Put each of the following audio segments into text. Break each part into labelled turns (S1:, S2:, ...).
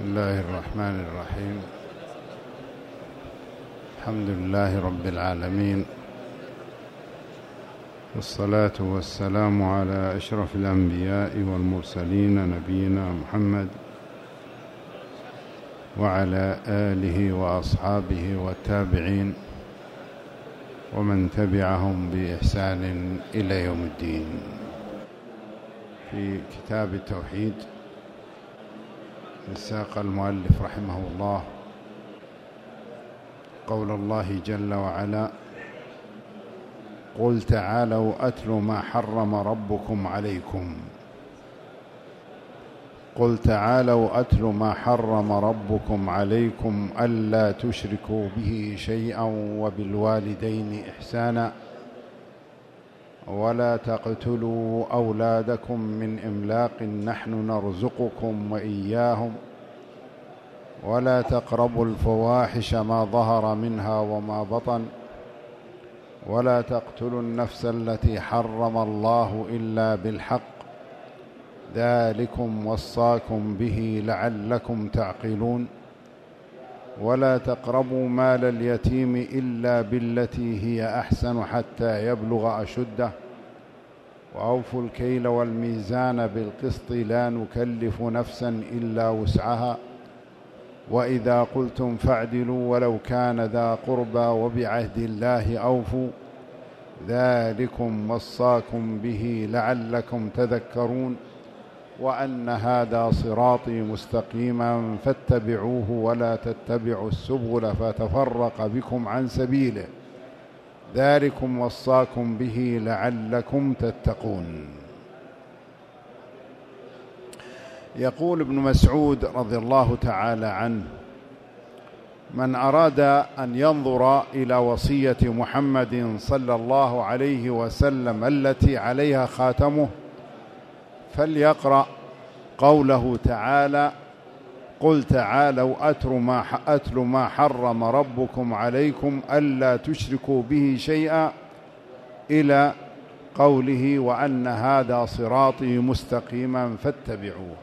S1: الله الرحمن الرحيم. الحمد لله رب العالمين، والصلاة والسلام على أشرف الأنبياء والمرسلين نبينا محمد وعلى آله وأصحابه والتابعين ومن تبعهم بإحسان إلى يوم الدين. في كتاب التوحيد ساق المؤلف رحمه الله قول الله جل وعلا: قل تعالوا أتل ما حرم ربكم عليكم. قل تعالوا أتل ما حرم ربكم عليكم ألا تشركوا به شيئا وبالوالدين إحسانا ولا تقتلوا أولادكم من إملاق نحن نرزقكم وإياهم ولا تقربوا الفواحش ما ظهر منها وما بطن ولا تقتلوا النفس التي حرم الله إلا بالحق ذلكم وصاكم به لعلكم تعقلون ولا تقربوا مال اليتيم إلا بالتي هي أحسن حتى يبلغ أشده وأوفوا الكيل والميزان بالقسط لا نكلف نفسا إلا وسعها وإذا قلتم فاعدلوا ولو كان ذا قربى وبعهد الله أوفوا ذلكم وصاكم به لعلكم تذكرون وأن هذا صراطي مستقيما فاتبعوه ولا تتبعوا السبل فتفرق بكم عن سبيله ذلكم وصاكم به لعلكم تتقون. يقول ابن مسعود رضي الله تعالى عنه: من أراد أن ينظر إلى وصية محمد صلى الله عليه وسلم التي عليها خاتمه فليقرأ قوله تعالى: قل تعالوا أتل ما حرم ربكم عليكم ألا تشركوا به شيئا إلى قوله وأن هذا صراطي مستقيما فاتبعوه.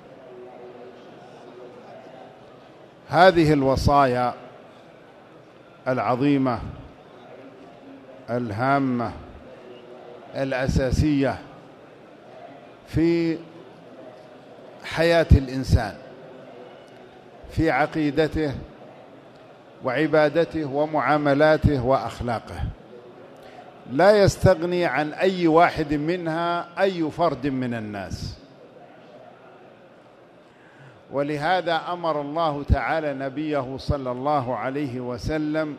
S1: هذه الوصايا العظيمة الهامة الأساسية في حياة الإنسان، في عقيدته وعبادته ومعاملاته وأخلاقه، لا يستغني عن أي واحد منها أي فرد من الناس. ولهذا أمر الله تعالى نبيه صلى الله عليه وسلم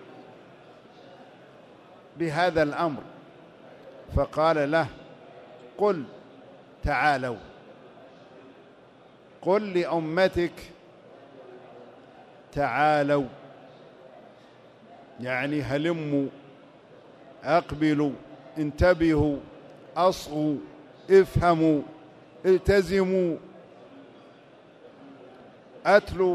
S1: بهذا الأمر فقال له: قل تعالوا، قل لأمتك تعالوا، يعني هلموا، أقبلوا، انتبهوا، أصغوا، افهموا، التزموا. أتلوا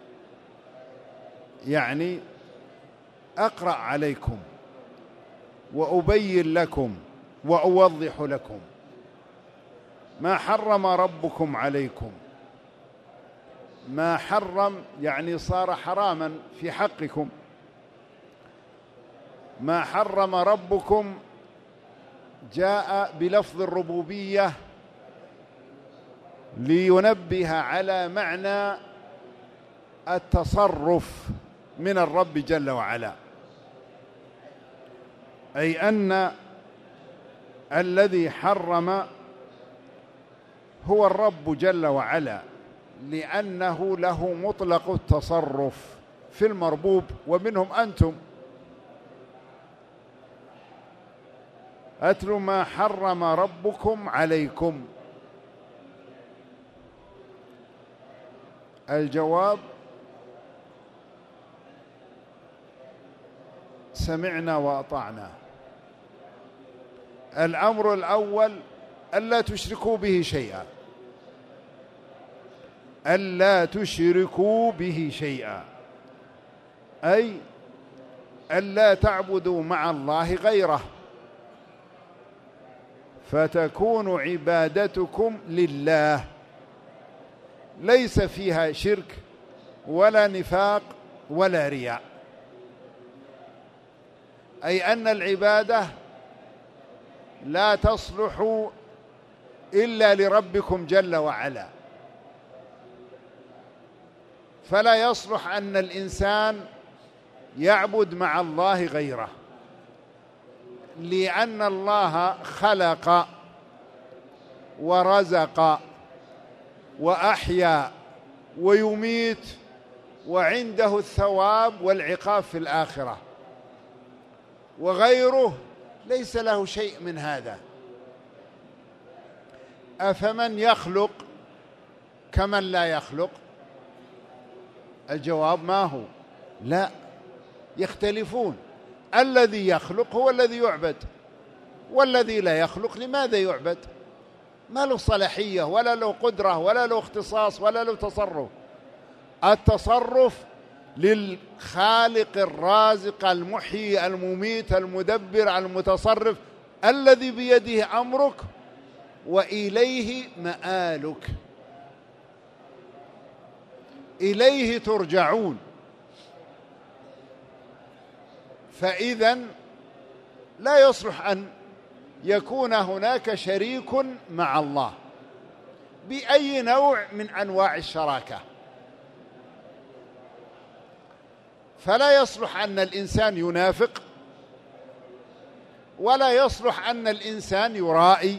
S1: يعني أقرأ عليكم وأبين لكم وأوضح لكم ما حرم ربكم عليكم. ما حرم يعني صار حراما في حقكم. ما حرم ربكم جاء بلفظ الربوبية لينبه على معنى التصرف من الرب جل وعلا، أي أن الذي حرم هو الرب جل وعلا، لأنه له مطلق التصرف في المربوب ومنهم أنتم. أتل ما حرم ربكم عليكم. الجواب: سمعنا وأطعنا. الأمر الأول: ألا تشركوا به شيئا، ألا تشركوا به شيئا، أي ألا تعبدوا مع الله غيره، فتكون عبادتكم لله ليس فيها شرك ولا نفاق ولا رياء، أي أن العبادة لا تصلح إلا لربكم جل وعلا، فلا يصلح أن الإنسان يعبد مع الله غيره، لأن الله خلق ورزق وأحيا ويميت، وعنده الثواب والعقاب في الآخرة، وغيره ليس له شيء من هذا. أفمن يخلق كمن لا يخلق؟ الجواب ما هو؟ لا، يختلفون. الذي يخلق هو الذي يعبد، والذي لا يخلق لماذا يعبد؟ ما له صلاحية ولا له قدرة ولا له اختصاص ولا له تصرف. التصرف للخالق الرازق المحيي المميت المدبر المتصرف الذي بيده أمرك وإليه مآلك، إليه ترجعون. فإذن لا يصلح أن يكون هناك شريك مع الله بأي نوع من أنواع الشراكة. فلا يصلح أن الإنسان ينافق، ولا يصلح أن الإنسان يرائي،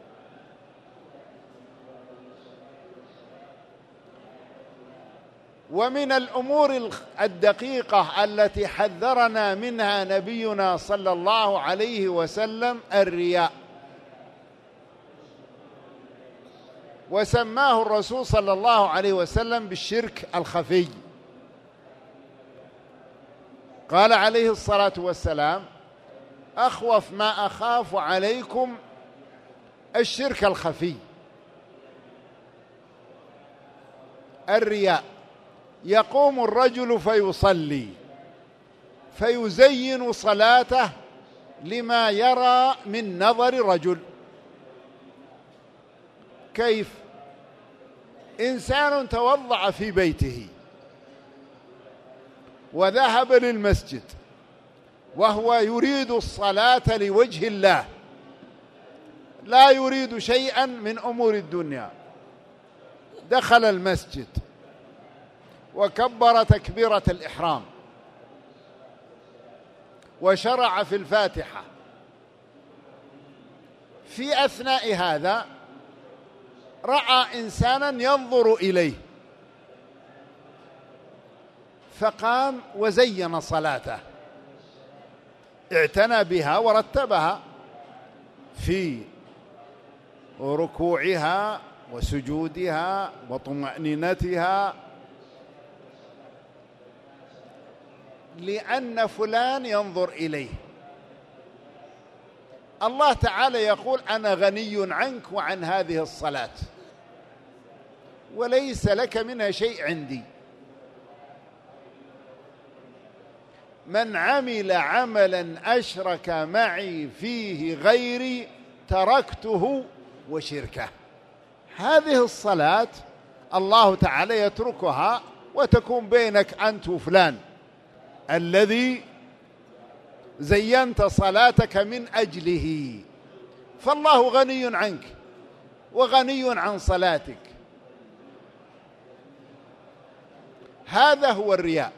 S1: ومن الأمور الدقيقة التي حذرنا منها نبينا صلى الله عليه وسلم الرياء، وسماه الرسول صلى الله عليه وسلم بالشرك الخفي. قال عليه الصلاة والسلام: أخوف ما أخاف عليكم الشرك الخفي. الرياء: يقوم الرجل فيصلي فيزين صلاته لما يرى من نظر رجل. كيف؟ إنسان توضأ في بيته وذهب للمسجد وهو يريد الصلاة لوجه الله، لا يريد شيئا من أمور الدنيا، دخل المسجد وكبر تكبيرة الإحرام وشرع في الفاتحة. في أثناء هذا رأى إنسانا ينظر إليه فقام وزين صلاته، اعتنى بها ورتبها في ركوعها وسجودها وطمأنينتها، لأن فلان ينظر إليه. الله تعالى يقول: أنا غني عنك وعن هذه الصلاة وليس لك منها شيء عندي. من عمل عملا أشرك معي فيه غيري تركته وشركه. هذه الصلاة الله تعالى يتركها وتكون بينك أنت وفلان الذي زينت صلاتك من أجله، فالله غني عنك وغني عن صلاتك. هذا هو الرياء،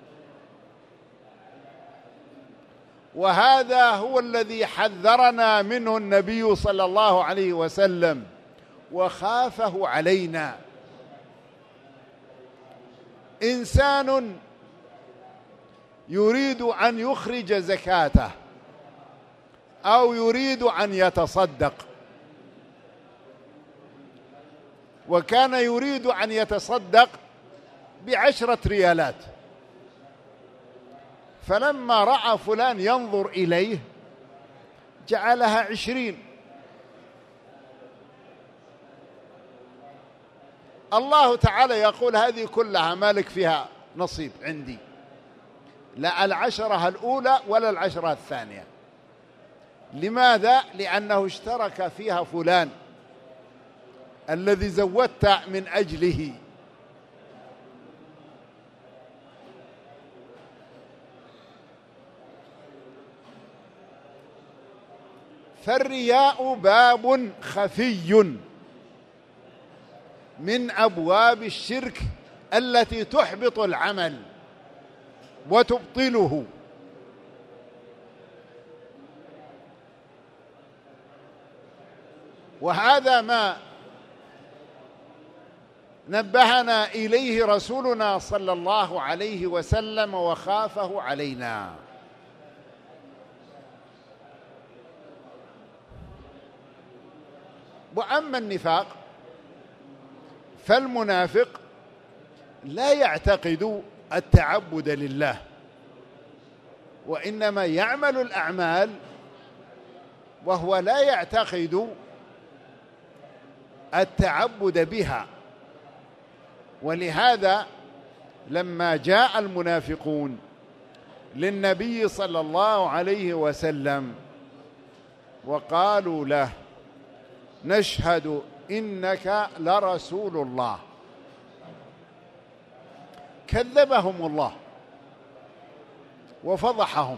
S1: وهذا هو الذي حذرنا منه النبي صلى الله عليه وسلم وخافه علينا. إنسان يريد أن يخرج زكاته أو يريد أن يتصدق، وكان يريد أن يتصدق ب10 ريالات، فلما رأى فلان ينظر إليه جعلها 20. الله تعالى يقول: هذه كلها مالك فيها نصيب عندي، لا 10 الأولى ولا 10 الثانية. لماذا؟ لأنه اشترك فيها فلان الذي زودت من أجله. فالرياء باب خفي من أبواب الشرك التي تحبط العمل وتبطله. وهذا ما نبهنا إليه رسولنا صلى الله عليه وسلم وخافه علينا. وأما النفاق فالمنافق لا يعتقد التعبد لله، وإنما يعمل الأعمال وهو لا يعتقد التعبد بها. ولهذا لما جاء المنافقون للنبي صلى الله عليه وسلم وقالوا له نشهد إنك لرسول الله، كذبهم الله وفضحهم.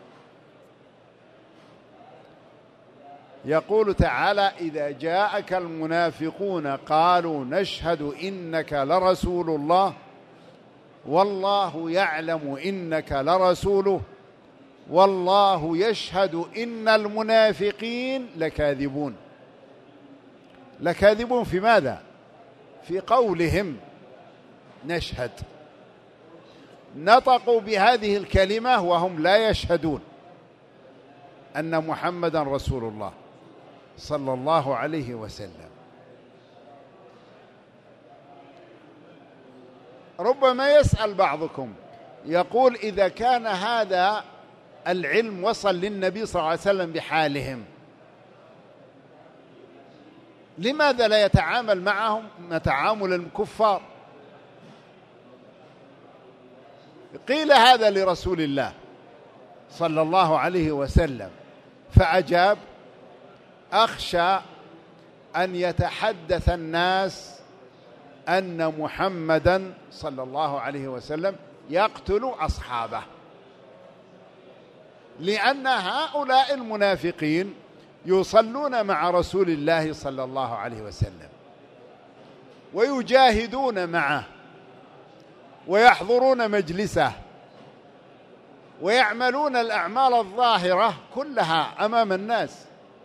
S1: يقول تعالى إذا جاءك المنافقون قالوا نشهد إنك لرسول الله والله يعلم إنك لرسوله والله يشهد إن المنافقين لكاذبون. لكاذبون في ماذا؟ في قولهم نشهد. نطقوا بهذه الكلمة وهم لا يشهدون أن محمدا رسول الله صلى الله عليه وسلم. ربما يسأل بعضكم يقول إذا كان هذا العلم وصل للنبي صلى الله عليه وسلم بحالهم لماذا لا يتعامل معهم تعامل الكفار؟ قيل هذا لرسول الله صلى الله عليه وسلم فأجاب أخشى أن يتحدث الناس أن محمدا صلى الله عليه وسلم يقتل أصحابه، لأن هؤلاء المنافقين يصلون مع رسول الله صلى الله عليه وسلم ويجاهدون معه ويحضرون مجلسه ويعملون الأعمال الظاهرة كلها أمام الناس.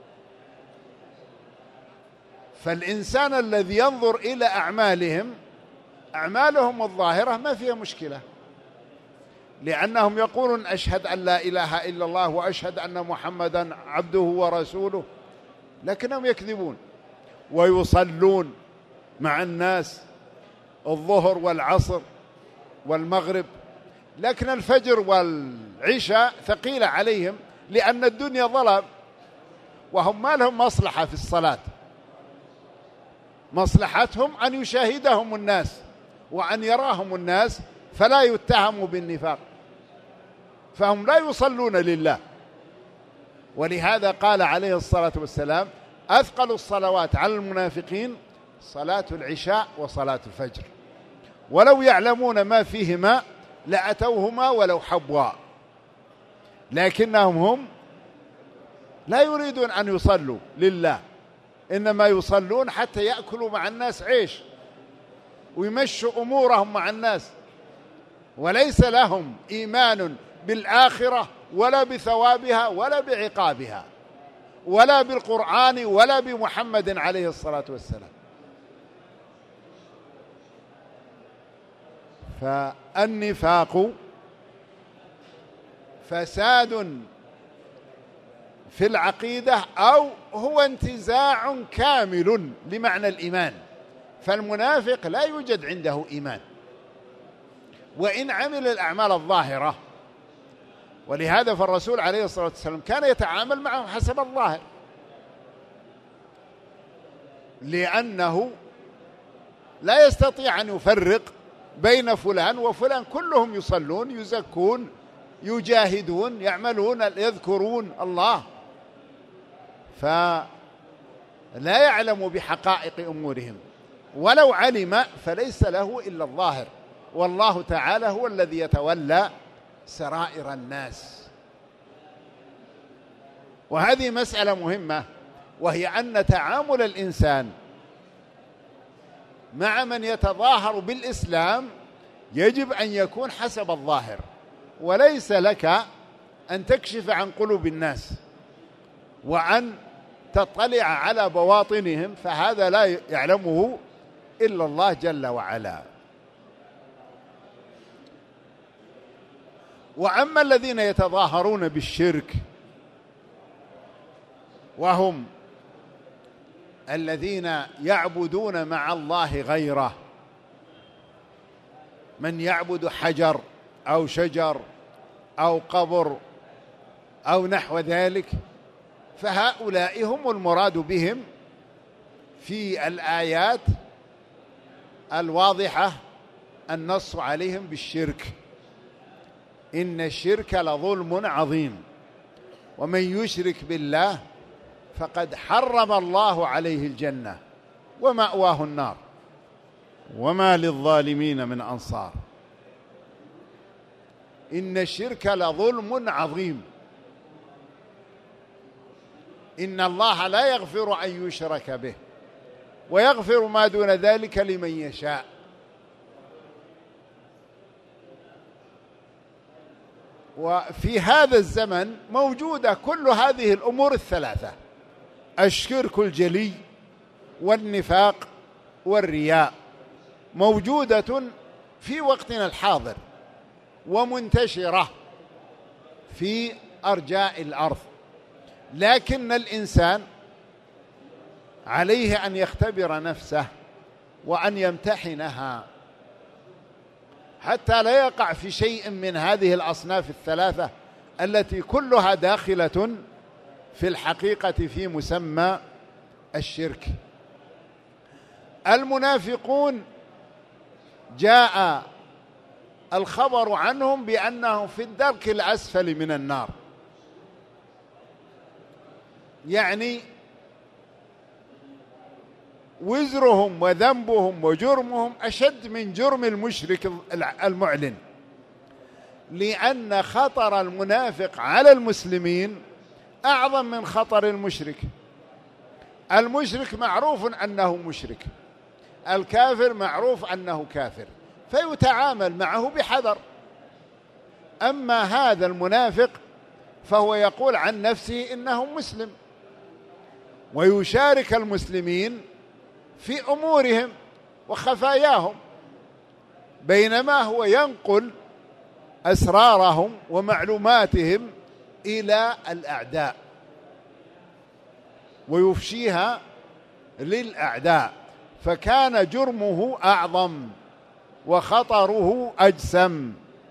S1: فالإنسان الذي ينظر إلى أعمالهم الظاهرة ما فيها مشكلة، لأنهم يقولون أشهد أن لا إله إلا الله وأشهد أن محمدا عبده ورسوله، لكنهم يكذبون ويصلون مع الناس الظهر والعصر والمغرب، لكن الفجر والعشاء ثقيلة عليهم لأن الدنيا ظلم وهم ما لهم مصلحة في الصلاة، مصلحتهم أن يشاهدهم الناس وأن يراهم الناس فلا يتهموا بالنفاق، فهم لا يصلون لله. ولهذا قال عليه الصلاة والسلام أثقل الصلوات على المنافقين صلاة العشاء وصلاة الفجر، ولو يعلمون ما فيهما لأتوهما ولو حبوا، لكنهم هم لا يريدون أن يصلوا لله، إنما يصلون حتى يأكلوا مع الناس عيش ويمشوا أمورهم مع الناس، وليس لهم إيمان بالآخرة ولا بثوابها ولا بعقابها ولا بالقرآن ولا بمحمد عليه الصلاة والسلام. فالنفاق فساد في العقيدة أو هو انتزاع كامل لمعنى الإيمان، فالمنافق لا يوجد عنده إيمان وإن عمل الأعمال الظاهرة. ولهذا فالرسول عليه الصلاة والسلام كان يتعامل معهم حسب الظاهر، لأنه لا يستطيع أن يفرق بين فلان وفلان، كلهم يصلون يزكون يجاهدون يعملون يذكرون الله، فلا يعلم بحقائق أمورهم، ولو علم فليس له إلا الظاهر، والله تعالى هو الذي يتولى سرائر الناس. وهذه مسألة مهمة، وهي أن تعامل الإنسان مع من يتظاهر بالإسلام يجب أن يكون حسب الظاهر، وليس لك أن تكشف عن قلوب الناس وأن تطلع على بواطنهم، فهذا لا يعلمه إلا الله جل وعلا. وأما الذين يتظاهرون بالشرك وهم الذين يعبدون مع الله غيره، من يعبد حجر أو شجر أو قبر أو نحو ذلك، فهؤلاء هم المراد بهم في الآيات الواضحة النص عليهم بالشرك. إن الشرك لظلم عظيم ومن يشرك بالله فقد حرم الله عليه الجنة ومأواه النار وما للظالمين من أنصار. إن الشرك لظلم عظيم، إن الله لا يغفر أن يشرك به ويغفر ما دون ذلك لمن يشاء. وفي هذا الزمن موجودة كل هذه الأمور الثلاثة: الشرك الجلي والنفاق والرياء، موجودة في وقتنا الحاضر ومنتشرة في أرجاء الأرض، لكن الإنسان عليه أن يختبر نفسه وأن يمتحنها حتى لا يقع في شيء من هذه الأصناف الثلاثة التي كلها داخلة في الحقيقة في مسمى الشرك. المنافقون جاء الخبر عنهم بأنهم في الدرك الأسفل من النار، يعني وزرهم وذنبهم وجرمهم أشد من جرم المشرك المعلن، لأن خطر المنافق على المسلمين أعظم من خطر المشرك. المشرك معروف أنه مشرك، الكافر معروف أنه كافر، فيتعامل معه بحذر. أما هذا المنافق فهو يقول عن نفسه إنه مسلم ويشارك المسلمين في أمورهم وخفاياهم، بينما هو ينقل أسرارهم ومعلوماتهم إلى الأعداء ويفشيها للأعداء، فكان جرمه أعظم وخطره أجسم.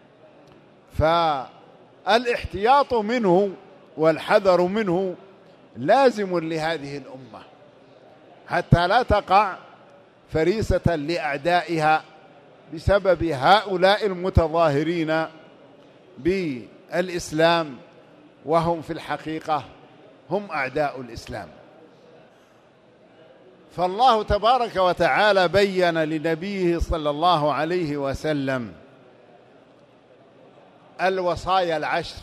S1: فالاحتياط منه والحذر منه لازم لهذه الأمة حتى لا تقع فريسة لأعدائها بسبب هؤلاء المتظاهرين بالإسلام وهم في الحقيقة هم أعداء الإسلام. فالله تبارك وتعالى بين لنبيه صلى الله عليه وسلم الوصايا العشر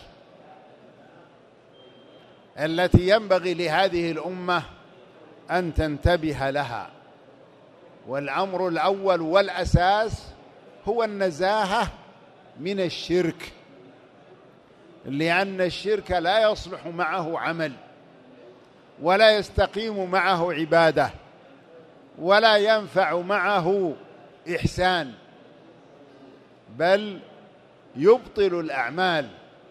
S1: التي ينبغي لهذه الأمة أن تنتبه لها. والأمر الأول والأساس هو النزاهة من الشرك، لأن الشرك لا يصلح معه عمل ولا يستقيم معه عبادة ولا ينفع معه إحسان، بل يبطل الأعمال.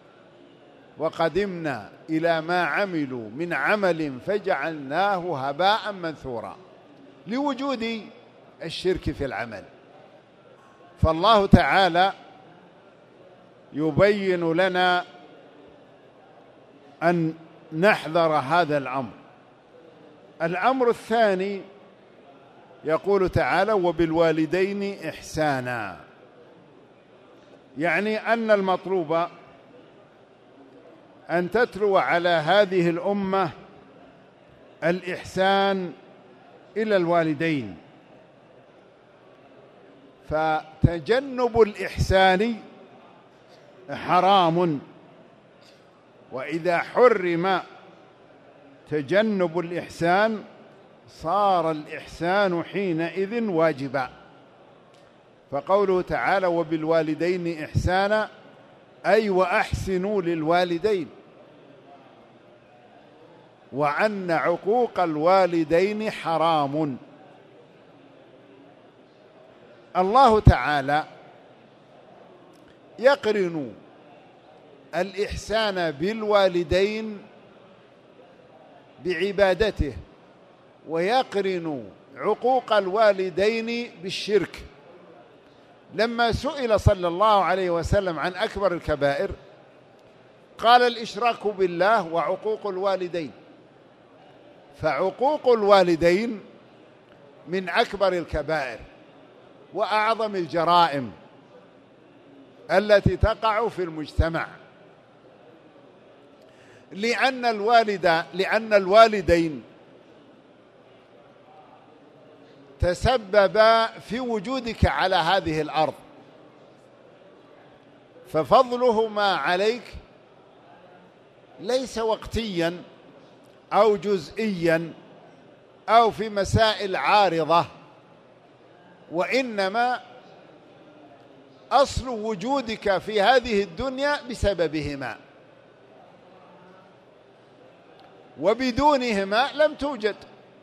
S1: وقدمنا إلى ما عملوا من عمل فجعلناه هباء منثورا، لوجود الشرك في العمل. فالله تعالى يبين لنا أن نحذر هذا الأمر. الأمر الثاني يقول تعالى: وبالوالدين إحسانا، يعني أن المطلوب أن تتلو على هذه الأمة الإحسان إلى الوالدين. فتجنب الإحسان حرام، وإذا حرم تجنب الإحسان صار الإحسان حينئذ واجبا. فقوله تعالى وبالوالدين إحسانا أي وأحسنوا للوالدين، وأن عقوق الوالدين حرام. الله تعالى يقرن الإحسان بالوالدين بعبادته، ويقرن عقوق الوالدين بالشرك. لما سئل صلى الله عليه وسلم عن أكبر الكبائر قال الإشراك بالله وعقوق الوالدين، فعقوق الوالدين من أكبر الكبائر وأعظم الجرائم التي تقع في المجتمع، لأن الوالدين تسببا في وجودك على هذه الأرض، ففضلهما عليك ليس وقتيا أو جزئيا أو في مسائل عارضة، وإنما أصل وجودك في هذه الدنيا بسببهما، وبدونهما لم توجد.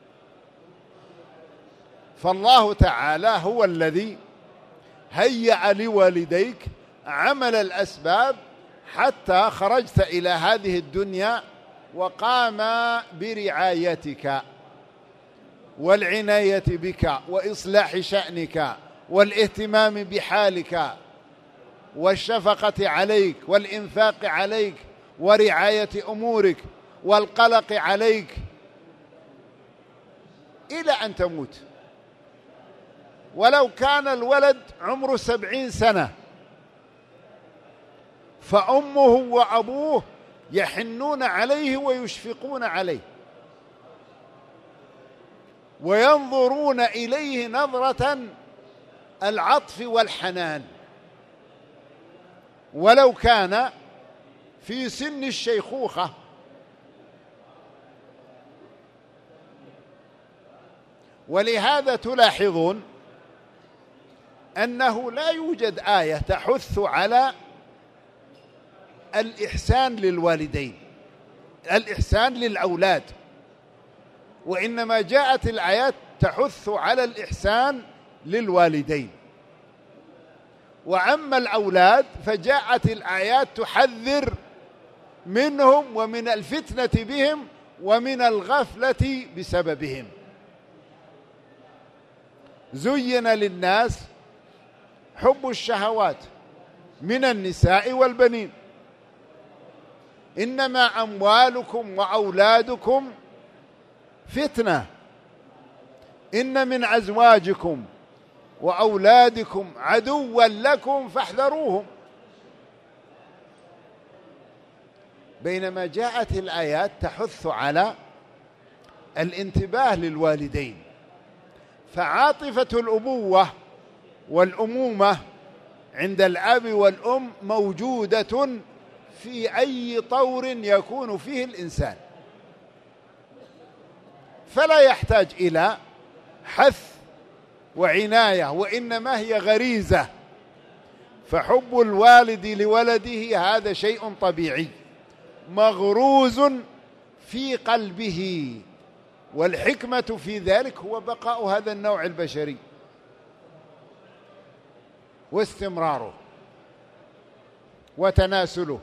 S1: فالله تعالى هو الذي هيأ لوالديك عمل الأسباب حتى خرجت إلى هذه الدنيا، وقام برعايتك والعناية بك وإصلاح شأنك والاهتمام بحالك والشفقة عليك والإنفاق عليك ورعاية أمورك والقلق عليك إلى أن تموت. ولو كان الولد عمره 70 سنة فأمه وأبوه يحنون عليه ويشفقون عليه وينظرون إليه نظرة العطف والحنان، ولو كان في سن الشيخوخة. ولهذا تلاحظون أنه لا يوجد آية تحث على الإحسان للوالدين، الإحسان للأولاد، وإنما جاءت الآيات تحث على الإحسان للوالدين. وأما الأولاد فجاءت الآيات تحذر منهم ومن الفتنة بهم ومن الغفلة بسببهم. زين للناس حب الشهوات من النساء والبنين، إنما أموالكم وأولادكم فتنة، إن من أزواجكم وأولادكم عدوا لكم فاحذروهم. بينما جاءت الآيات تحث على الانتباه للوالدين، فعاطفة الأبوة والأمومة عند الأب والأم موجودة في أي طور يكون فيه الإنسان، فلا يحتاج إلى حث وعناية، وإنما هي غريزة. فحب الوالد لولده هذا شيء طبيعي مغروز في قلبه، والحكمة في ذلك هو بقاء هذا النوع البشري واستمراره وتناسله.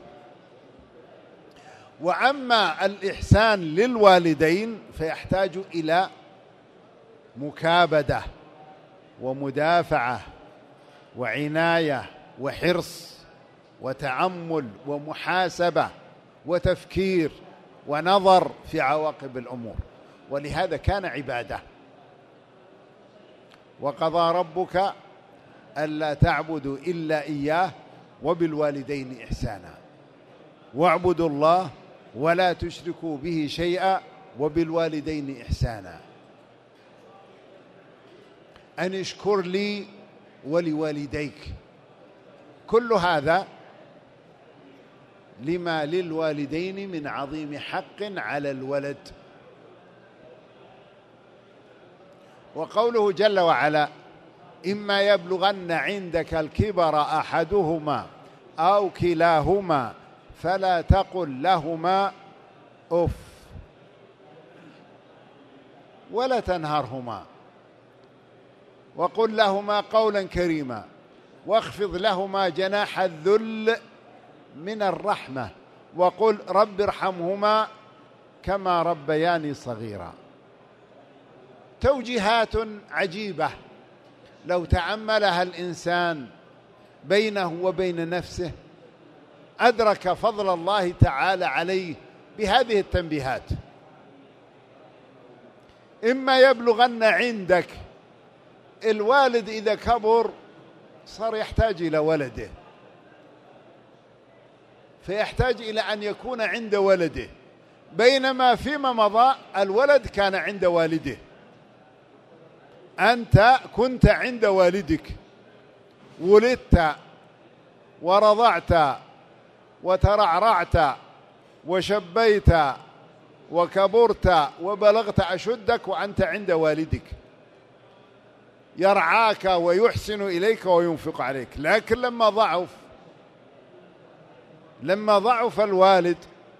S1: وأما الإحسان للوالدين فيحتاج إلى مكابدة ومدافعة وعناية وحرص وتأمل ومحاسبة وتفكير ونظر في عواقب الأمور، ولهذا كان عبادة. وقضى ربك ألا تعبدوا إلا إياه وبالوالدين إحسانا واعبدوا الله ولا تشركوا به شيئا وبالوالدين إحسانا أن اشكر لي ولوالديك. كل هذا لما للوالدين من عظيم حق على الولد وقوله جل وعلا: إما يبلغن عندك الكبر أحدهما أو كلاهما فلا تقل لهما أف ولا تنهرهما وقل لهما قولا كريما واخفض لهما جناح الذل من الرحمة وقل رب ارحمهما كما ربياني صغيرا. توجيهات عجيبة لو تأملها الإنسان بينه وبين نفسه أدرك فضل الله تعالى عليه بهذه التنبيهات. إما يبلغن عندك، الوالد إذا كبر صار يحتاج إلى ولده، فيحتاج إلى أن يكون عند ولده، بينما فيما مضى الولد كان عند والده. أنت كنت عند والدك، ولدت ورضعت وترعرعت وشبيت وكبرت وبلغت أشدك وأنت عند والدك يرعاك ويحسن إليك وينفق عليك. لكن لما ضعف الوالد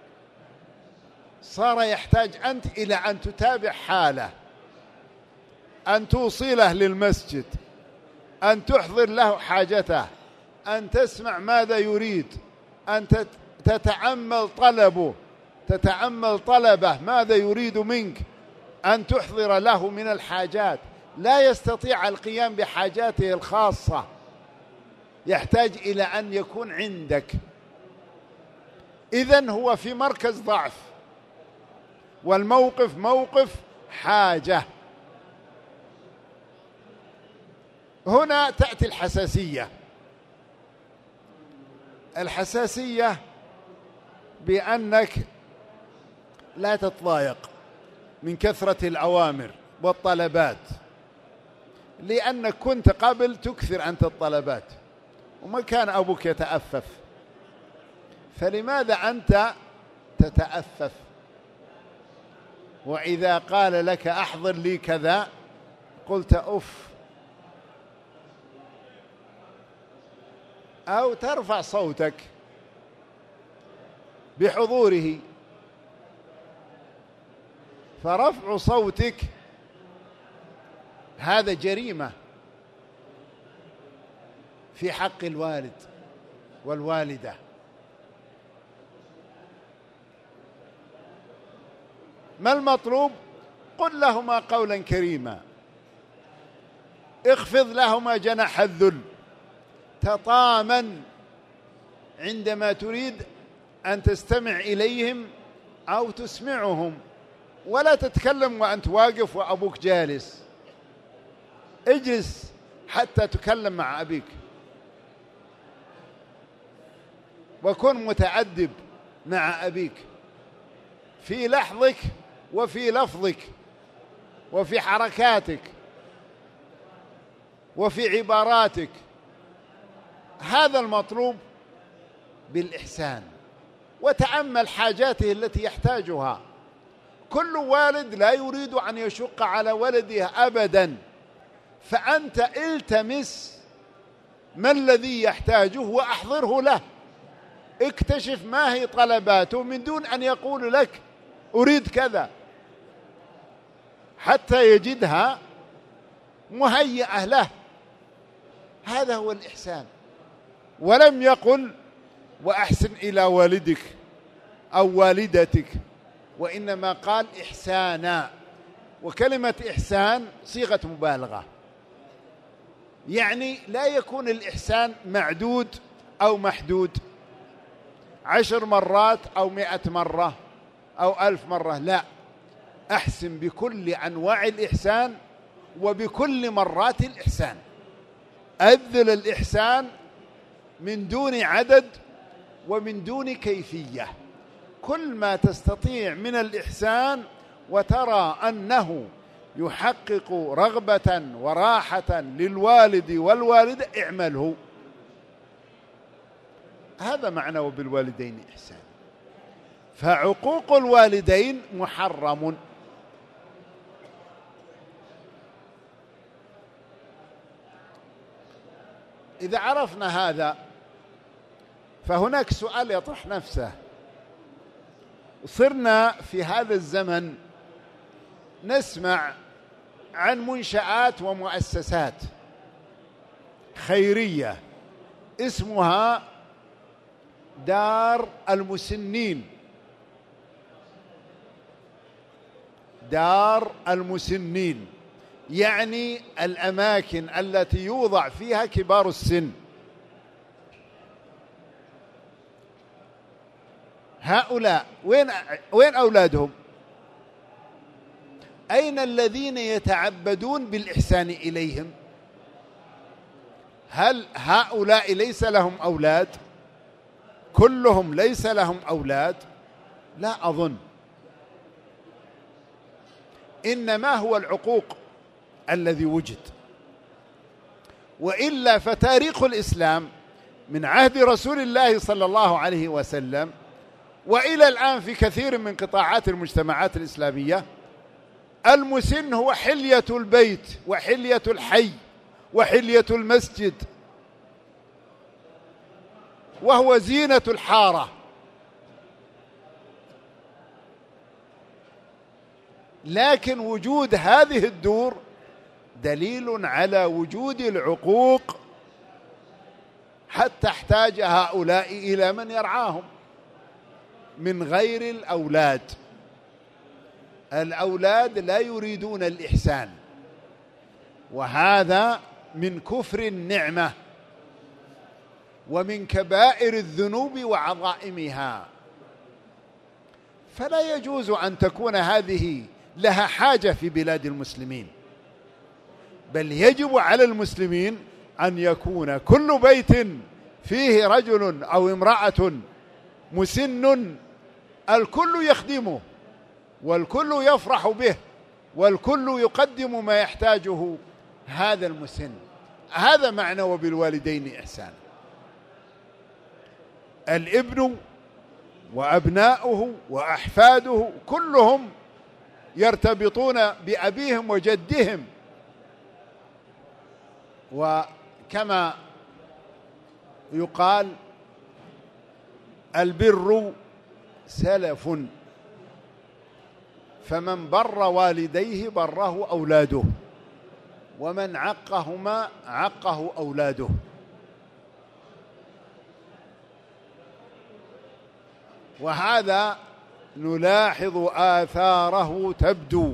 S1: صار يحتاج أنت إلى أن تتابع حاله، أن توصله للمسجد، أن تحضر له حاجته، أن تسمع ماذا يريد، أن تتأمل طلبه ماذا يريد منك، أن تحضر له من الحاجات. لا يستطيع القيام بحاجاته الخاصة، يحتاج إلى أن يكون عندك. إذن هو في مركز ضعف، والموقف موقف حاجة. هنا تأتي الحساسية بأنك لا تتضايق من كثرة الأوامر والطلبات، لأنك كنت قبل تكثر أنت الطلبات وما كان أبوك يتأفف، فلماذا أنت تتأفف؟ وإذا قال لك أحضر لي كذا قلت أف، أو ترفع صوتك بحضوره. فرفع صوتك هذا جريمة في حق الوالد والوالدة. ما المطلوب؟ قل لهما قولا كريما، اخفض لهما جناح الذل، تطامن عندما تريد أن تستمع إليهم أو تسمعهم، ولا تتكلم وأنت واقف وأبوك جالس. اجلس حتى تكلم مع أبيك، وكن متأدب مع أبيك في لحظك وفي لفظك وفي حركاتك وفي عباراتك. هذا المطلوب بالإحسان. وتأمل حاجاته التي يحتاجها. كل والد لا يريد أن يشق على ولده أبدا، فأنت التمس ما الذي يحتاجه وأحضره له. اكتشف ما هي طلباته من دون أن يقول لك أريد كذا، حتى يجدها مهيئة له. هذا هو الإحسان. ولم يقل وأحسن إلى والدك أو والدتك، وإنما قال إحسانا. وكلمة إحسان صيغة مبالغة، يعني لا يكون الإحسان معدود أو محدود 10 مرات أو 100 مرة أو 1000 مرة، لا، أحسن بكل أنواع الإحسان وبكل مرات الإحسان. أبذل الإحسان من دون عدد ومن دون كيفية، كل ما تستطيع من الإحسان وترى أنه يحقق رغبة وراحة للوالد والوالدة اعمله. هذا معنى وبالوالدين إحسان. فعقوق الوالدين محرم. إذا عرفنا هذا فهناك سؤال يطرح نفسه: صرنا في هذا الزمن نسمع عن منشآت ومؤسسات خيرية اسمها دار المسنين، دار المسنين، يعني الأماكن التي يوضع فيها كبار السن. هؤلاء وين أولادهم؟ أين الذين يتعبدون بالإحسان إليهم؟ هل هؤلاء ليس لهم أولاد؟ كلهم ليس لهم أولاد؟ لا أظن، إنما هو العقوق الذي وجد. وإلا فتاريخ الإسلام من عهد رسول الله صلى الله عليه وسلم وإلى الآن في كثير من قطاعات المجتمعات الإسلامية المسن هو حلية البيت وحلية الحي وحلية المسجد، وهو زينة الحارة. لكن وجود هذه الدور دليل على وجود العقوق، حتى احتاج هؤلاء إلى من يرعاهم من غير الأولاد. الأولاد لا يريدون الإحسان، وهذا من كفر النعمة ومن كبائر الذنوب وعظائمها. فلا يجوز أن تكون هذه لها حاجة في بلاد المسلمين، بل يجب على المسلمين أن يكون كل بيت فيه رجل أو امرأة مسن الكل يخدمه والكل يفرح به والكل يقدم ما يحتاجه هذا المسن. هذا معنى وبالوالدين إحسانا. الابن وأبناؤه وأحفاده كلهم يرتبطون بأبيهم وجدهم، وكما يقال البر سلف، فمن بر والديه بره أولاده، ومن عقهما عقه أولاده. وهذا نلاحظ آثاره تبدو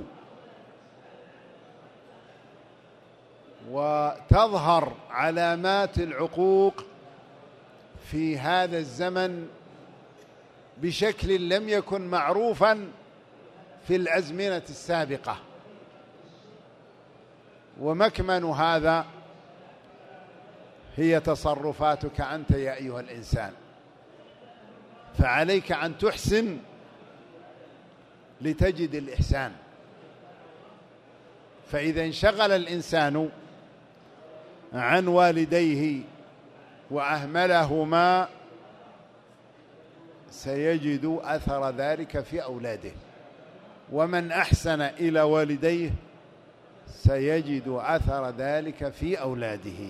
S1: وتظهر علامات العقوق في هذا الزمن بشكل لم يكن معروفا في الأزمنة السابقة. ومكمن هذا هي تصرفاتك أنت يا أيها الإنسان، فعليك أن تحسن لتجد الإحسان. فإذا انشغل الإنسان عن والديه وأهملهما سيجد أثر ذلك في أولاده، ومن أحسن إلى والديه سيجد أثر ذلك في أولاده.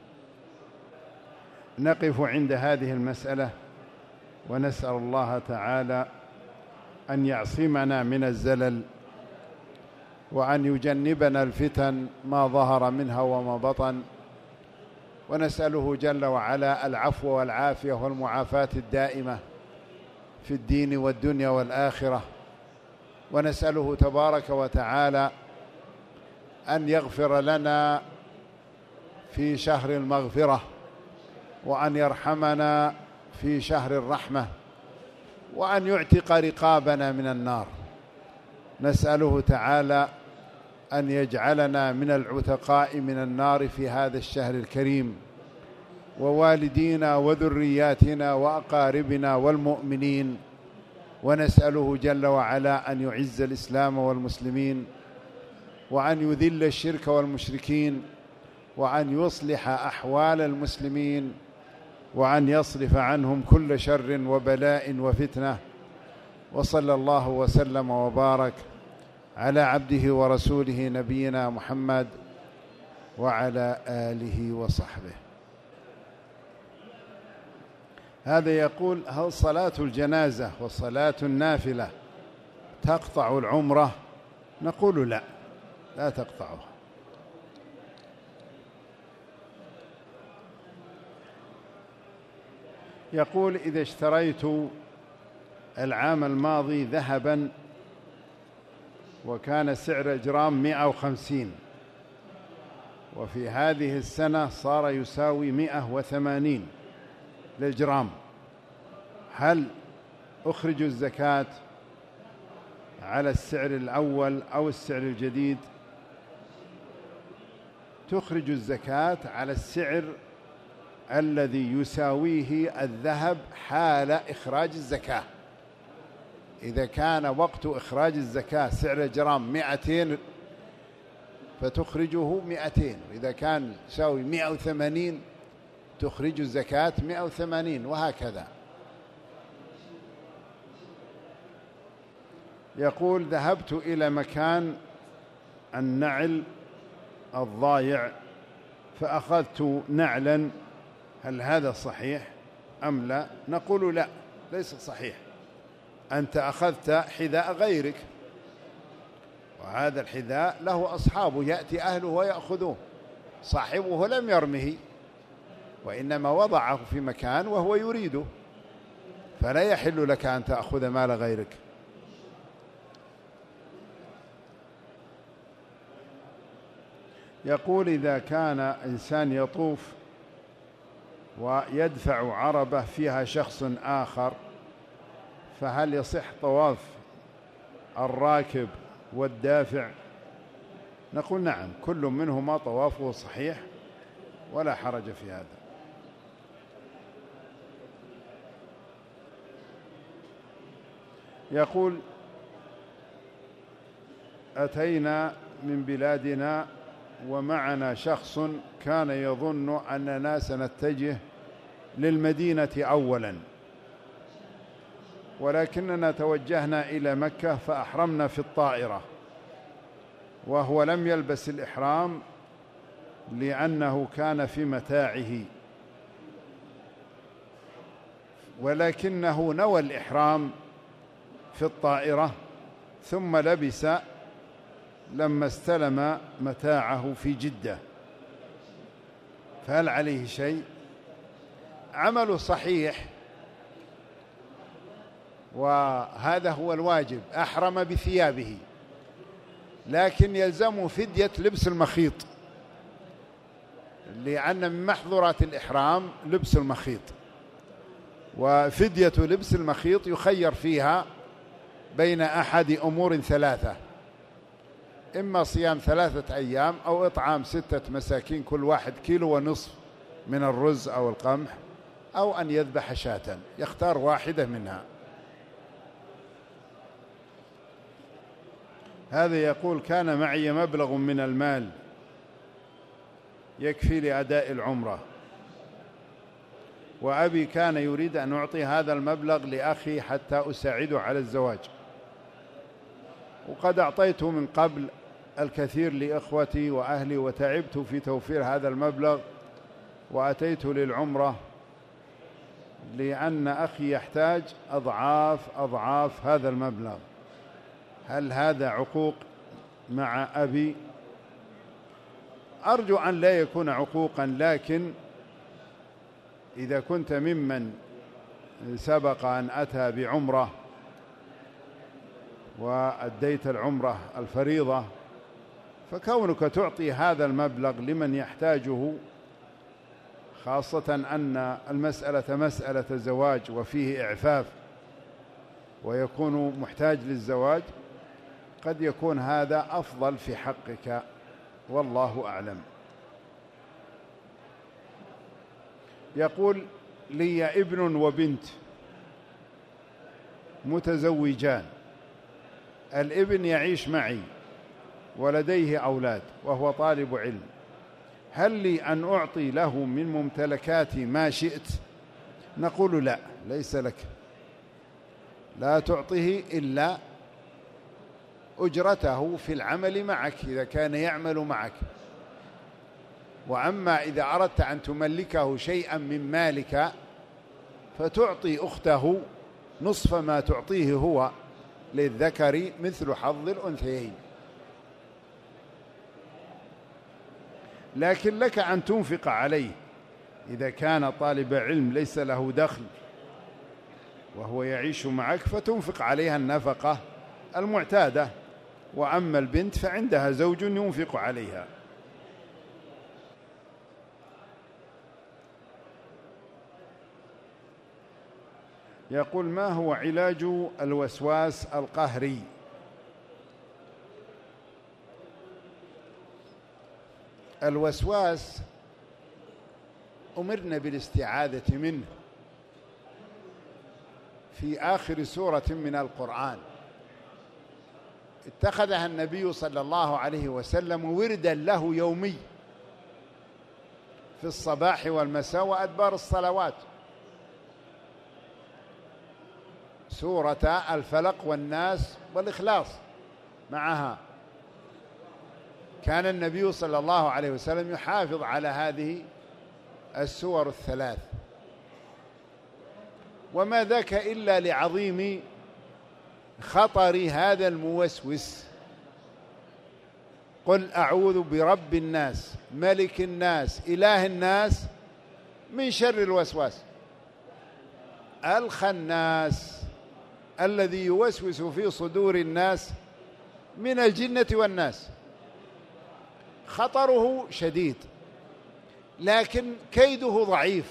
S1: نقف عند هذه المسألة ونسأل الله تعالى أن يعصمنا من الزلل، وأن يجنبنا الفتن ما ظهر منها وما بطن، ونسأله جل وعلا العفو والعافية والمعافاة الدائمة في الدين والدنيا والآخرة، ونسأله تبارك وتعالى أن يغفر لنا في شهر المغفرة، وأن يرحمنا في شهر الرحمة، وأن يعتق رقابنا من النار. نسأله تعالى أن يجعلنا من العتقاء من النار في هذا الشهر الكريم، ووالدينا وذرياتنا وأقاربنا والمؤمنين. ونسأله جل وعلا أن يعز الإسلام والمسلمين، وأن يذل الشرك والمشركين، وأن يصلح أحوال المسلمين، وأن يصرف عنهم كل شر وبلاء وفتنة. وصلى الله وسلم وبارك على عبده ورسوله نبينا محمد وعلى آله وصحبه. هذا يقول: هل صلاة الجنازة وصلاة النافلة تقطع العمرة؟ نقول لا، لا تقطعها. يقول: إذا اشتريت العام الماضي ذهبا وكان سعر جرام 150، وفي هذه السنة صار يساوي 180 للجرام، هل أخرج الزكاة على السعر الأول أو السعر الجديد؟ تخرج الزكاة على السعر الذي يساويه الذهب حال إخراج الزكاة. إذا كان وقت إخراج الزكاة سعر الجرام 200 فتخرجه 200، وإذا كان يساوي 180 تخرج الزكاة 180، وهكذا. يقول: ذهبت إلى مكان النعل الضايع فأخذت نعلا، هل هذا صحيح أم لا؟ نقول لا، ليس صحيح. أنت أخذت حذاء غيرك، وهذا الحذاء له أصحابه، يأتي أهله ويأخذوه، صاحبه لم يرمه وإنما وضعه في مكان وهو يريده، فلا يحل لك أن تأخذ مال غيرك. يقول: إذا كان إنسان يطوف ويدفع عربة فيها شخص آخر، فهل يصح طواف الراكب والدافع؟ نقول نعم، كل منهما طوافه صحيح ولا حرج في هذا. يقول: أتينا من بلادنا ومعنا شخص كان يظن أننا سنتجه للمدينة أولا، ولكننا توجهنا إلى مكة فأحرمنا في الطائرة، وهو لم يلبس الإحرام لأنه كان في متاعه، ولكنه نوى الإحرام في الطائرة ثم لبس لما استلم متاعه في جدة، فهل عليه شيء؟ عمله صحيح، وهذا هو الواجب، أحرم بثيابه، لكن يلزمه فدية لبس المخيط، لأن من محظورات الإحرام لبس المخيط، وفدية لبس المخيط يخير فيها بين أحد أمور ثلاثة: إما صيام 3 أيام، أو إطعام 6 مساكين كل واحد 1.5 كيلو من الرز أو القمح، أو أن يذبح شاة، يختار واحدة منها. هذا يقول: كان معي مبلغ من المال يكفي لأداء العمرة، وأبي كان يريد أن أعطي هذا المبلغ لأخي حتى أساعده على الزواج، وقد أعطيته من قبل الكثير لإخوتي وأهلي، وتعبت في توفير هذا المبلغ، وأتيت للعمرة لأن أخي يحتاج أضعاف هذا المبلغ، هل هذا عقوق مع أبي؟ أرجو أن لا يكون عقوقا، لكن إذا كنت ممن سبق أن أتى بعمرة وأديت العمرة الفريضة، فكونك تعطي هذا المبلغ لمن يحتاجه، خاصة أن المسألة مسألة زواج وفيه إعفاف ويكون محتاج للزواج، قد يكون هذا أفضل في حقك، والله أعلم. يقول: لي ابن وبنت متزوجان، الابن يعيش معي ولديه أولاد وهو طالب علم، هل لي أن أعطي له من ممتلكاتي ما شئت؟ نقول لا، ليس لك، لا تعطيه إلا أجرته في العمل معك إذا كان يعمل معك، وأما إذا أردت أن تملكه شيئا من مالك فتعطي أخته نصف ما تعطيه هو، للذكر مثل حظ الأنثيين. لكن لك أن تنفق عليه إذا كان طالب علم ليس له دخل وهو يعيش معك، فتنفق عليها النفقة المعتادة. وأما البنت فعندها زوج ينفق عليها. يقول: ما هو علاج الوسواس القهري؟ الوسواس أمرنا بالاستعاذة منه في آخر سورة من القرآن، اتخذها النبي صلى الله عليه وسلم وردا له يومي في الصباح والمساء وأدبار الصلوات، سورة الفلق والناس والإخلاص معها. كان النبي صلى الله عليه وسلم يحافظ على هذه السور الثلاث، وما ذاك إلا لعظيم خطر هذا الموسوس. قل أعوذ برب الناس ملك الناس إله الناس من شر الوسواس الخناس الذي يوسوس في صدور الناس من الجنة والناس. خطره شديد لكن كيده ضعيف.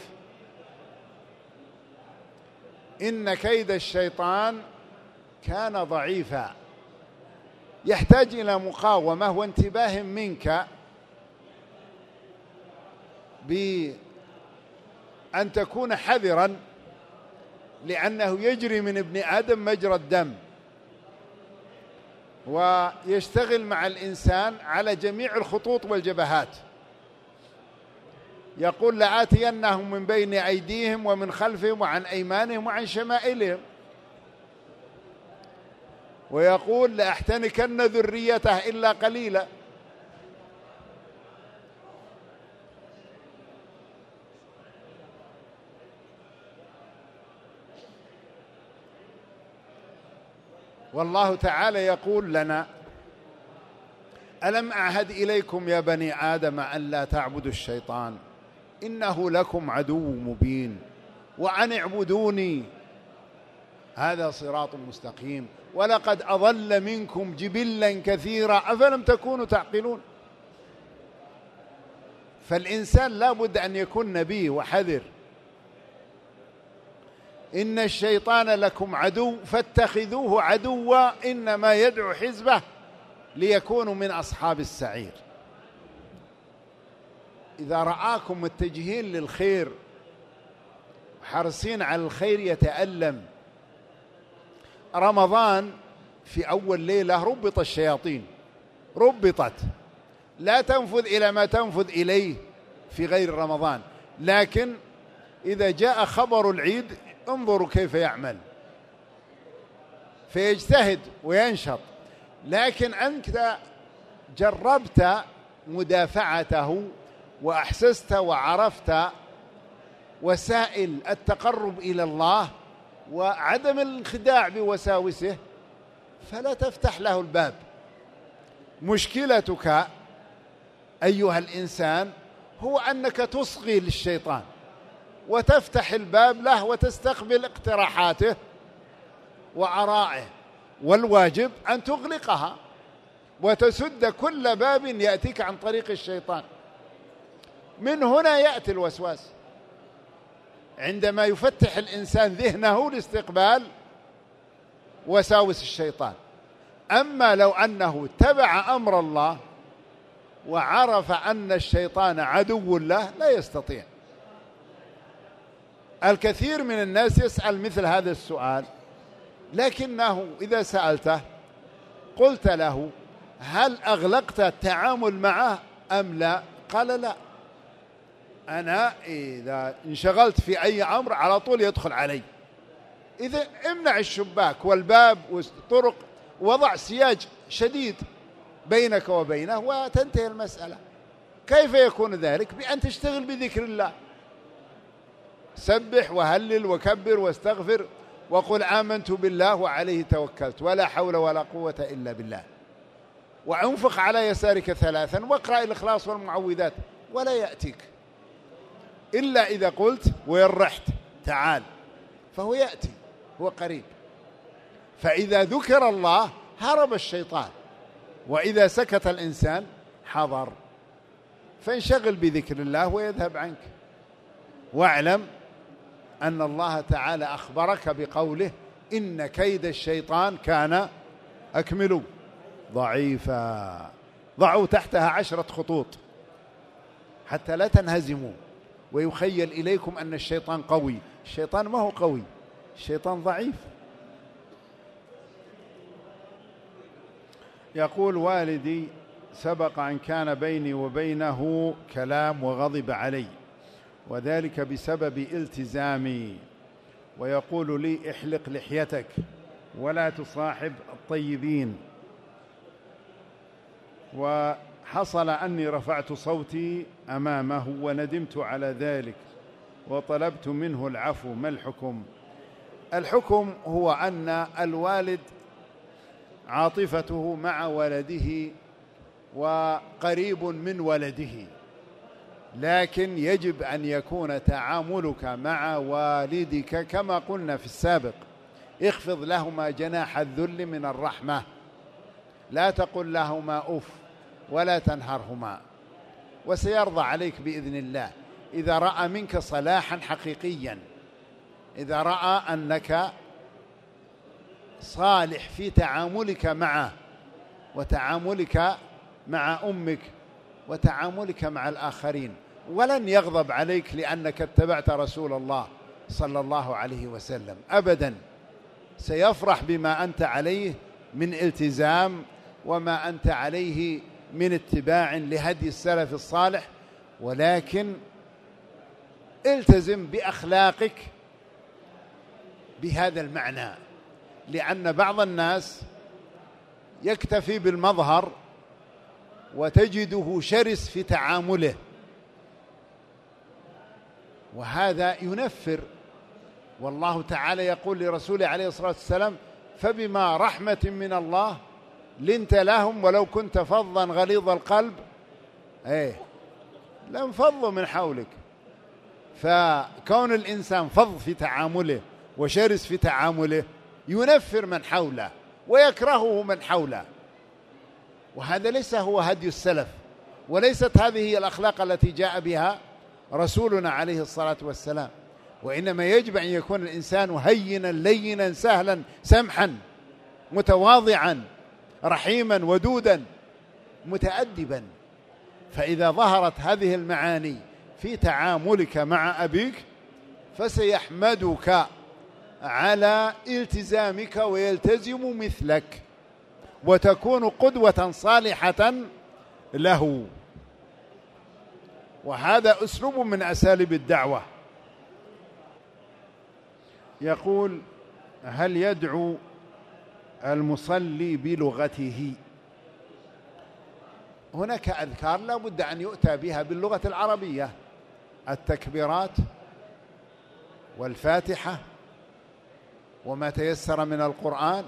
S1: إن كيد الشيطان كان ضعيفا، يحتاج إلى مقاومة وانتباه منك بأن تكون حذرا، لأنه يجري من ابن آدم مجرى الدم، ويشتغل مع الإنسان على جميع الخطوط والجبهات. يقول: لآتينهم من بين أيديهم ومن خلفهم وعن أيمانهم وعن شمائلهم. ويقول: لأحتنكن ذريته إلا قليلا. والله تعالى يقول لنا: ألم أعهد إليكم يا بني آدم أن لا تعبدوا الشيطان إنه لكم عدو مبين وأن اعبدوني هذا صراط مستقيم ولقد أضل منكم جبلا كثيرا أفلم تكونوا تعقلون. فالإنسان لا بد أن يكون نبيه وحذر. إن الشيطان لكم عدو فاتخذوه عدوا إنما يدعو حزبه ليكونوا من أصحاب السعير. إذا رآكم متجهين للخير حريصين على الخير يتألم. رمضان في أول ليلة ربط الشياطين، ربطت، لا تنفذ إلى ما تنفذ إليه في غير رمضان. لكن إذا جاء خبر العيد انظروا كيف يعمل، فيجتهد وينشط. لكن أنت جربت مدافعته وأحسست وعرفت وسائل التقرب إلى الله وعدم الانخداع بوساوسه، فلا تفتح له الباب. مشكلتك أيها الإنسان هو أنك تصغي للشيطان وتفتح الباب له وتستقبل اقتراحاته وآرائه، والواجب أن تغلقها وتسد كل باب يأتيك عن طريق الشيطان. من هنا يأتي الوسواس، عندما يفتح الإنسان ذهنه لاستقبال وساوس الشيطان. أما لو أنه اتبع أمر الله وعرف أن الشيطان عدو له لا يستطيع. الكثير من الناس يسأل مثل هذا السؤال، لكنه إذا سألته قلت له: هل أغلقت التعامل معه أم لا؟ قال: لا، أنا إذا انشغلت في أي أمر على طول يدخل علي. إذا امنع الشباك والباب والطرق، وضع سياج شديد بينك وبينه وتنتهي المسألة. كيف يكون ذلك؟ بأن تشتغل بذكر الله سبح وهلل وكبر واستغفر وقل آمنت بالله وعليه توكلت ولا حول ولا قوة إلا بالله، وأنفق على يسارك 3 واقرأ الإخلاص والمعوذات، ولا يأتيك إلا إذا قلت وين رحت تعال، فهو يأتي، هو قريب. فإذا ذكر الله هرب الشيطان، وإذا سكت الإنسان حضر، فانشغل بذكر الله ويذهب عنك. واعلم أن الله تعالى أخبرك بقوله إن كيد الشيطان كان أكملوا ضعيفا، ضعوا تحتها 10 خطوط حتى لا تنهزموا ويخيل إليكم أن الشيطان قوي. الشيطان ما هو قوي، الشيطان ضعيف. يقول والدي سبق أن كان بيني وبينه كلام وغضب علي، وذلك بسبب التزامي، ويقول لي احلق لحيتك ولا تصاحب الطيبين، وحصل أني رفعت صوتي أمامه وندمت على ذلك وطلبت منه العفو. ما الحكم؟ الحكم هو أن الوالد عاطفته مع ولده وقريب من ولده، لكن يجب أن يكون تعاملك مع والدك كما قلنا في السابق، اخفض لهما جناح الذل من الرحمة، لا تقل لهما أف ولا تنهرهما، وسيرضى عليك بإذن الله إذا رأى منك صلاحا حقيقيا، إذا رأى أنك صالح في تعاملك معه وتعاملك مع أمك وتعاملك مع الآخرين، ولن يغضب عليك لأنك اتبعت رسول الله صلى الله عليه وسلم أبدا، سيفرح بما أنت عليه من التزام وما أنت عليه من اتباع لهدي السلف الصالح، ولكن التزم بأخلاقك بهذا المعنى، لأن بعض الناس يكتفي بالمظهر وتجده شرس في تعامله، وهذا ينفر. والله تعالى يقول لرسوله عليه الصلاة والسلام فبما رحمة من الله لنت لهم ولو كنت فظا غليظ القلب لانفضوا من حولك. فكون الإنسان فظ في تعامله وشرس في تعامله ينفر من حوله ويكرهه من حوله، وهذا ليس هو هدي السلف، وليست هذه هي الأخلاق التي جاء بها رسولنا عليه الصلاة والسلام. وإنما يجب أن يكون الإنسان هينا لينا سهلا سمحا متواضعا رحيما ودودا متأدبا. فإذا ظهرت هذه المعاني في تعاملك مع أبيك فسيحمدك على التزامك ويلتزم مثلك وتكون قدوة صالحة له. وهذا أسلوب من أساليب الدعوة. يقول هل يدعو المصلي بلغته؟ هناك أذكار لا بد أن يؤتى بها باللغة العربية، التكبيرات والفاتحة وما تيسر من القرآن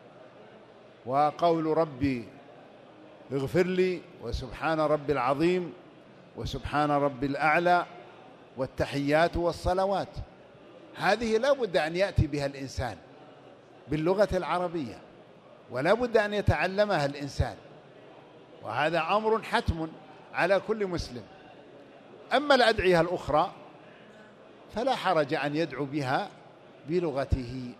S1: وقول ربي اغفر لي وسبحان ربي العظيم وسبحان ربي الأعلى والتحيات والصلوات، هذه لا بد أن يأتي بها الإنسان باللغة العربية ولا بد أن يتعلمها الإنسان، وهذا أمر حتم على كل مسلم. أما الأدعية الأخرى فلا حرج أن يدعو بها بلغته.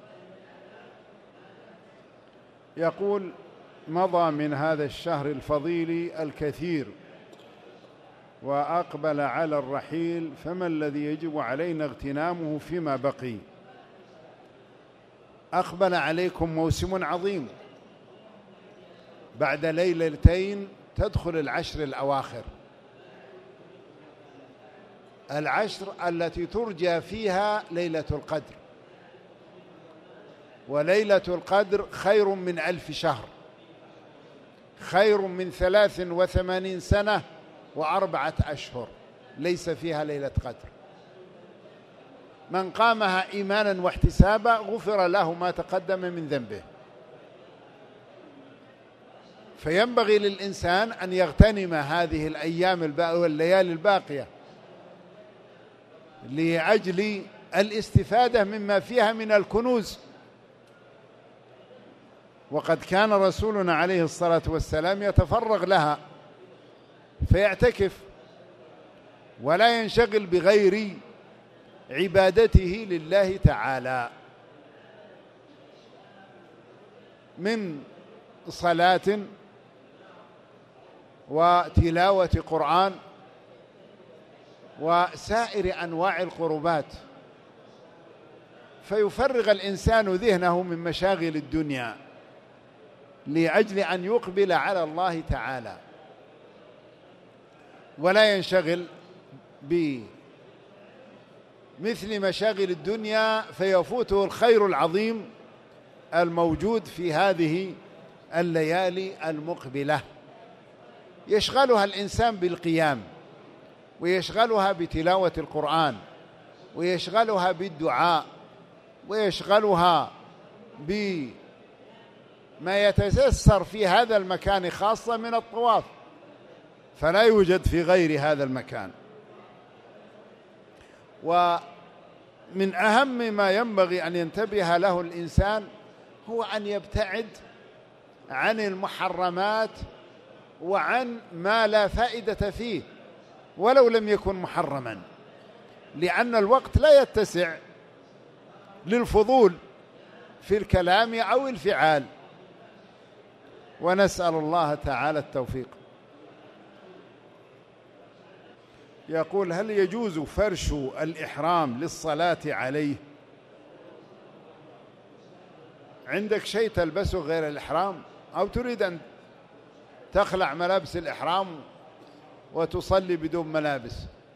S1: يقول مضى من هذا الشهر الفضيل الكثير وأقبل على الرحيل، فما الذي يجب علينا اغتنامه فيما بقي؟ أقبل عليكم موسم عظيم، بعد ليلتين تدخل العشر الأواخر، العشر التي ترجى فيها ليلة القدر، وليلة القدر خير من 1000 شهر، خير من 83 سنة و4 أشهر ليس فيها ليلة قدر. من قامها إيمانا واحتسابا غفر له ما تقدم من ذنبه. فينبغي للإنسان أن يغتنم هذه الأيام والليالي الباقية لأجل الاستفادة مما فيها من الكنوز. وقد كان رسولنا عليه الصلاة والسلام يتفرغ لها فيعتكف ولا ينشغل بغير عبادته لله تعالى من صلاة وتلاوة قرآن وسائر أنواع القربات، فيفرغ الإنسان ذهنه من مشاغل الدنيا لأجل أن يقبل على الله تعالى ولا ينشغل بمثل مشاغل الدنيا فيفوته الخير العظيم الموجود في هذه الليالي المقبلة. يشغلها الإنسان بالقيام، ويشغلها بتلاوة القرآن، ويشغلها بالدعاء، ويشغلها بما يتيسر في هذا المكان خاصة من الطواف، فلا يوجد في غير هذا المكان. ومن أهم ما ينبغي أن ينتبه له الإنسان هو أن يبتعد عن المحرمات وعن ما لا فائدة فيه ولو لم يكن محرما، لأن الوقت لا يتسع للفضول في الكلام أو الفعال، ونسأل الله تعالى التوفيق. يقول: هل يجوز فرش الإحرام للصلاة عليه؟ عندك شيء تلبسه غير الإحرام أو تريد أن تخلع ملابس الإحرام وتصلي بدون ملابس؟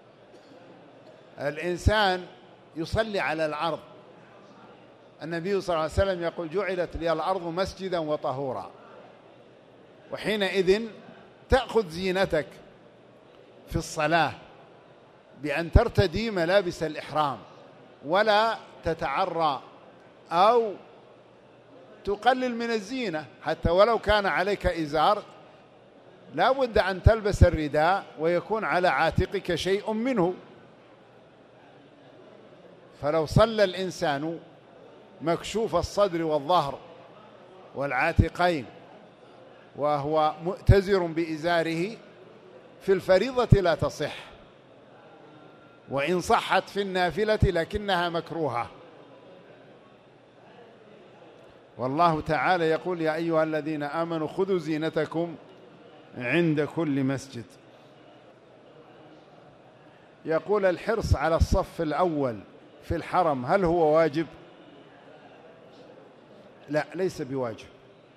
S1: الإنسان يصلي على الأرض. النبي صلى الله عليه وسلم يقول: جعلت لي الأرض مسجدا وطهورا. وحينئذ تأخذ زينتك في الصلاة بأن ترتدي ملابس الإحرام ولا تتعرى أو تقلل من الزينة، حتى ولو كان عليك إزار لا بد أن تلبس الرداء ويكون على عاتقك شيء منه. فلو صلى الإنسان مكشوف الصدر والظهر والعاتقين وهو مؤتزر بإزاره في الفريضة لا تصح، وإن صحت في النافلة لكنها مكروهة. والله تعالى يقول: يا أيها الذين آمنوا خذوا زينتكم عند كل مسجد. يقول: الحرص على الصف الأول في الحرم هل هو واجب؟ لا، ليس بواجب.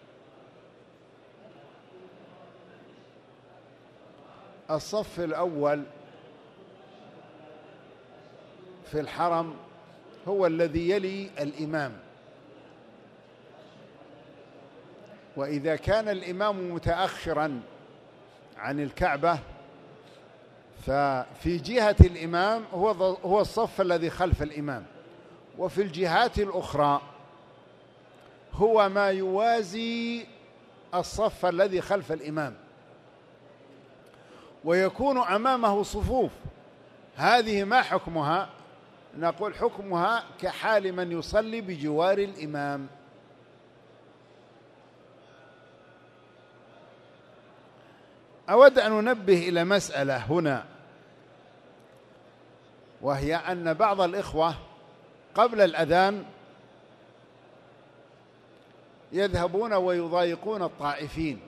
S1: الصف الأول في الحرم هو الذي يلي الإمام، وإذا كان الإمام متأخرا عن الكعبة ففي جهة الإمام هو الصف الذي خلف الإمام، وفي الجهات الأخرى هو ما يوازي الصف الذي خلف الإمام، ويكون أمامه صفوف. هذه ما حكمها؟ نقول حكمها كحال من يصلي بجوار الإمام. أود أن أنبه إلى مسألة هنا، وهي أن بعض الإخوة قبل الأذان يذهبون ويضايقون الطائفين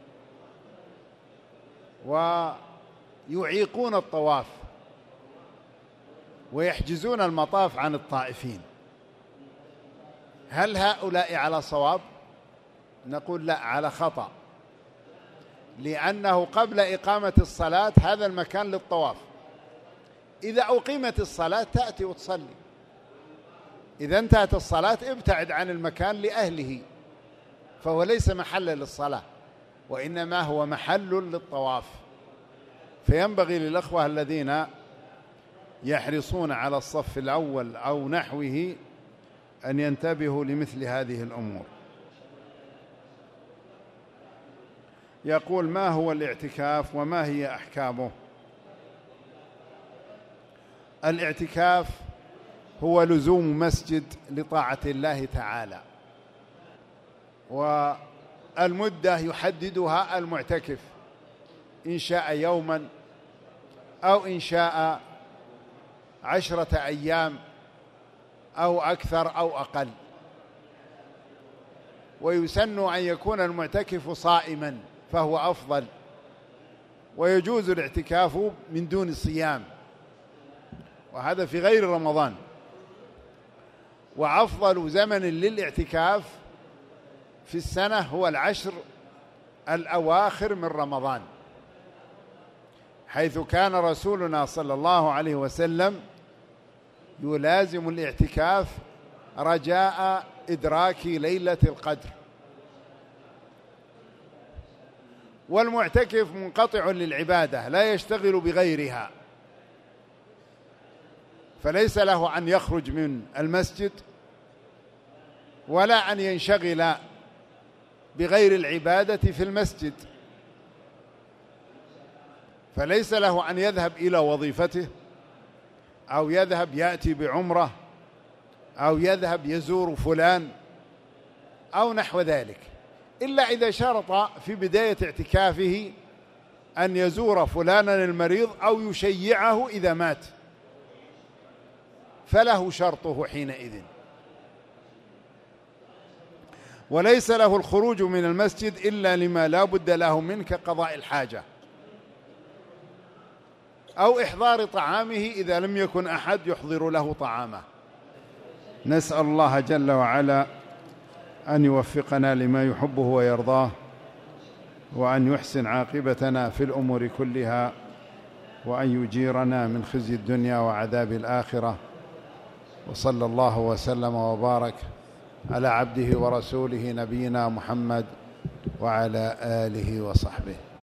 S1: ويعيقون الطواف ويحجزون المطاف عن الطائفين. هل هؤلاء على صواب؟ نقول لا، على خطأ، لأنه قبل إقامة الصلاة هذا المكان للطواف. إذا أقيمت الصلاة تأتي وتصلي، إذا انتهت الصلاة ابتعد عن المكان لأهله، فهو ليس محل للصلاة وإنما هو محل للطواف. فينبغي للأخوة الذين يحرصون على الصف الأول أو نحوه أن ينتبهوا لمثل هذه الأمور. يقول: ما هو الاعتكاف وما هي أحكامه؟ الاعتكاف هو لزوم مسجد لطاعة الله تعالى، والمدة يحددها المعتكف، إن شاء يوما أو إن شاء 10 أيام أو أكثر أو أقل. ويسن أن يكون المعتكف صائما فهو أفضل، ويجوز الاعتكاف من دون صيام، وهذا في غير رمضان. وأفضل زمن للاعتكاف في السنة هو 10 الأواخر من رمضان، حيث كان رسولنا صلى الله عليه وسلم يلازم الاعتكاف رجاء إدراك ليلة القدر. والمعتكف منقطع للعبادة لا يشتغل بغيرها، فليس له أن يخرج من المسجد ولا أن ينشغل بغير العبادة في المسجد، فليس له أن يذهب إلى وظيفته أو يذهب يأتي بعمرة أو يذهب يزور فلان أو نحو ذلك، إلا إذا شرط في بداية اعتكافه أن يزور فلانا المريض أو يشيعه إذا مات، فله شرطه حينئذ. وليس له الخروج من المسجد إلا لما لا بد له منه كقضاء الحاجة أو إحضار طعامه إذا لم يكن أحد يحضر له طعامه. نسأل الله جل وعلا أن يوفقنا لما يحبه ويرضاه، وأن يحسن عاقبتنا في الأمور كلها، وأن يجيرنا من خزي الدنيا وعذاب الآخرة. وصلى الله وسلم وبارك على عبده ورسوله نبينا محمد وعلى آله وصحبه.